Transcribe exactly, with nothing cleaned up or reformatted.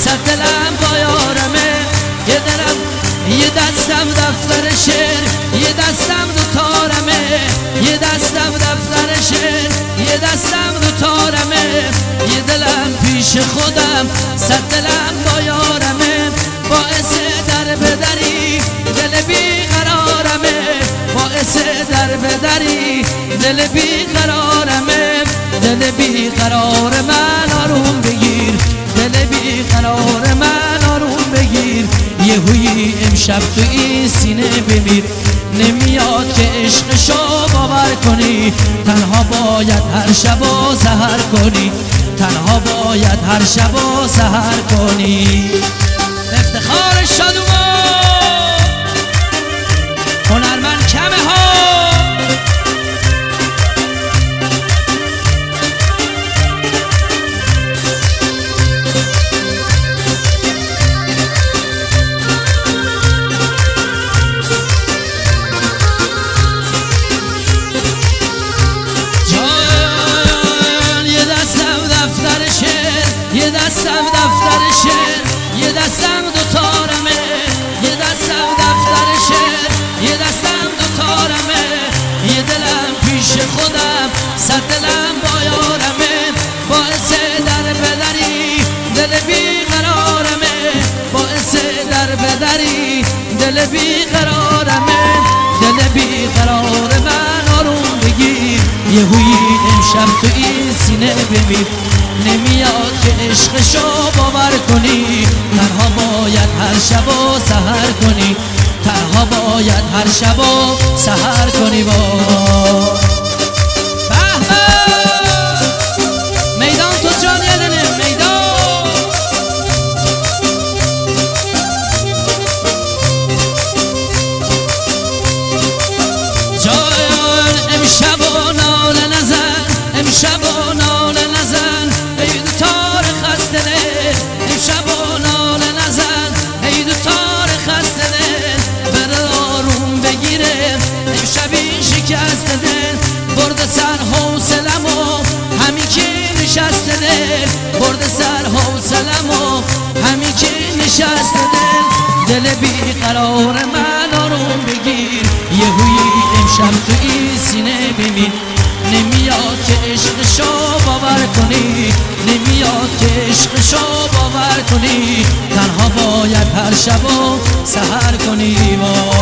صد دلم با یارمه. یه دلم یه دستم دفتر شعر، یه دستم دو تارمه. یه دستم دفتر شعر، یه دستم دو تارمه. یه دلم پیش خودم، صد دلم با یارمه. باعث در بدری دل بی قرارمه، باعث در بدری دل بی قرارمه. دل بی قرار من آروم بگیر، دل بی قرار من آروم بگیر. یه هویی امشب تو این سینه بمیر. نمیاد که عشقشو باور کنی، تنها باید هر شب و سحر کنی، تنها باید هر شب و سحر کنی. افتخار شادومان هنرمند کمه ها. یه دستم دفتر شعر، یه دستم دو تارمه. یه دستم دفتر شعر، یه دستم دو تارمه. یه دلم پیش خودم، صد دلم با یارمه. باعث در بدری دل بی قرارمه، باعث در بدری دل بی قرارمه. دل بی قرار من آروم بگیر. یه هویی امشب تو این سینه بمیر. نمیاد که عشقشو باور کنی، تنها باید هر شب و سحر کنی، تنها باید هر شب و سحر کنی. با به به میدان تو جان یدنه میدان. جان امشب و ناله نزن، امشب و ناله نزن. ای دو تار خسته دل، امشب و ناله نزن. ای دو تار خسته دل، بره آروم بگیره. امشب این شکسته دل برده سر حوصلمو، همین که نشسته دل برده سر حوصلمو، همین که نشسته دل. دل بی قرار من آروم بگیر. یه هویی امشب تو این سینه بمیر. نمیاد که عشقشو باور کنی، نمیاد که عشقشو باور کنی، تنها باید هر شب و سحر کنی.